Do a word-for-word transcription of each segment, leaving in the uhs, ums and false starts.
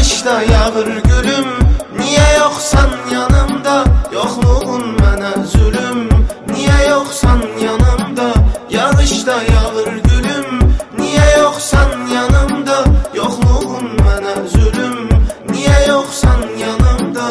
Yağışda yağır gülüm, niye yoksan yanımda? Yokluğun bana zulüm, niye yoksan yanımda? Yağışda yağır gülüm, niye yoksan yanımda? Yokluğun bana zulüm, niye yoksan yanımda?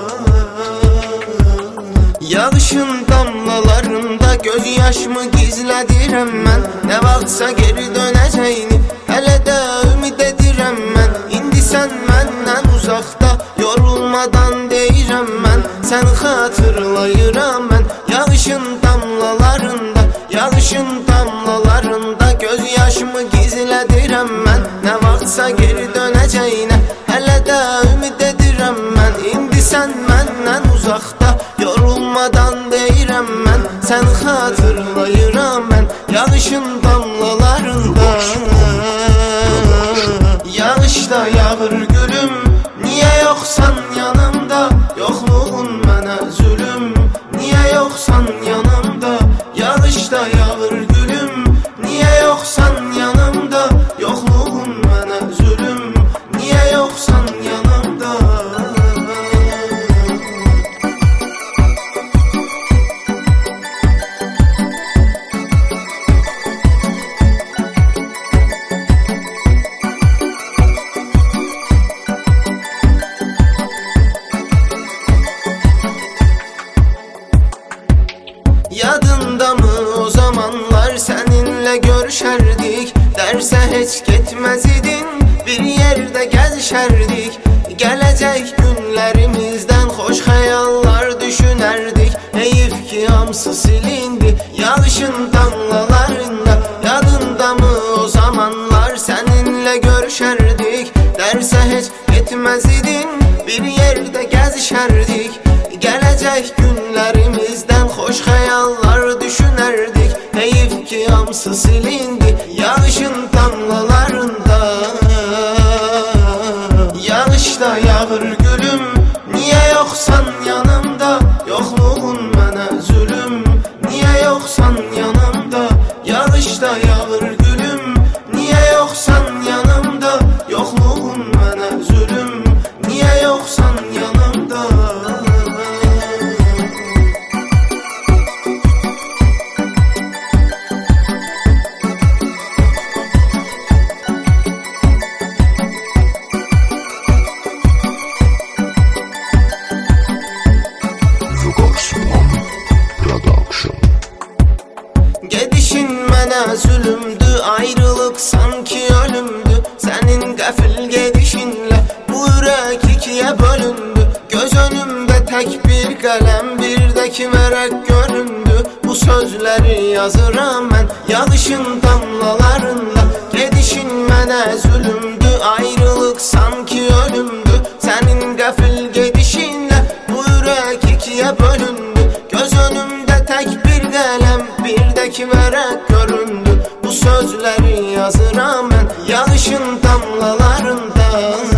Yağışın damlalarında gözyaşımı gizlədirəm mən. Ne vaxtsa geri dönəcəyini hələ də ümid edirəm mən. İndi sən məndən uzaqda, yorulmadan deyirəm mən. Sən xatırlayıram mən. Yağışın damlalarında, yağışın damlalarında gözyaşımı gizlədirəm mən. Ne vaxtsa geri dönəcəyinə hələ də ümid edirəm mən. İndi sən məndən uzaqda, yorulmadan deyirəm mən. Sən xatırlayıram mən. Yağışın damlalarında. Yağışda yağır gülüm, niye yoksan yanımda? Yokluğun bana zulüm, niye yoksan yanımda? Yağışda yağır gülüm, niye yoksan yanımda? Yokluğun bana zulüm, niye yoksan yanımda? Yadında mı o zamanlar seninle görüşerdik? Derse hiç gitmez idin, bir yerde gezişerdik. Gelecek günlerimizden hoş hayallar düşünerdik. Heyif ki hamsı silindi yağışın damlalarında. Yadında mı o zamanlar seninle görüşerdik? Derse hiç gitmez idin, bir yerde gezişerdik. Gelecek günlerimizden hoş hayallar düşünerdik. Heyif ki hamsı silindi yağışın damlalarında. Yağışda yağır gülüm, niye yoksan yanımda? Yokluğun bana zulüm, niye yoksan yanımda? Yağışda yağır gülüm, niye yoksan yanımda? Yokluğun bana zulüm, niye yoksan yanımda? Gedişin mənə zulümdü, ayrılık sanki ölümdü. Senin qəfil gedişinlə bu ürək ikiyə bölündü. Göz önümdə tək bir qələm, bir də ki vərəq göründü. Bu sözləri yazıram mən yağışın damlalarında. Gedişin mənə zulümdü, ayrılık sanki ölümdü. Senin qəfil gedişinlə bu ürək ikiyə bölündü. Göz önümdə tək bir qələm, bir də ki vərəq göründü. Bu sözləri yazıram mən yağışın damlalarında.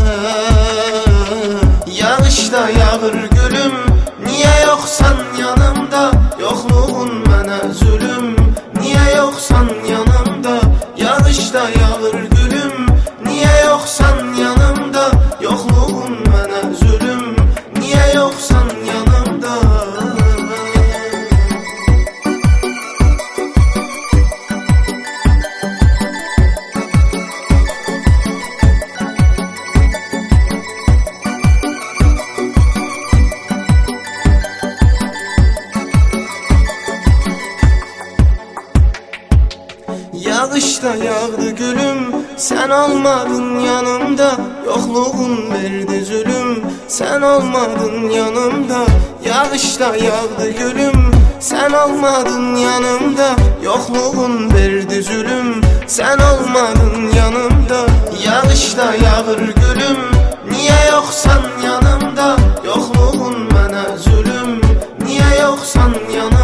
Yağışda yağır gülüm, niye yoksan yanımda? Yokluğun bana zulüm, niye yoksan yanımda? Yağışda yağır gülüm, niye yoksan yanımda? Yokluğun bana zulüm, niye yoksan yanımda? Yağışda yağdı gülüm, sen olmadın yanımda. Yokluğun verdi zulüm, sen olmadın yanımda. Yağışda yağdı gülüm, sen olmadın yanımda. Yokluğun verdi zulüm, sen olmadın yanımda. Yağışda yağır gülüm, niye yoksan yanımda? Yokluğun bana zulüm, niye yoksan yanımda?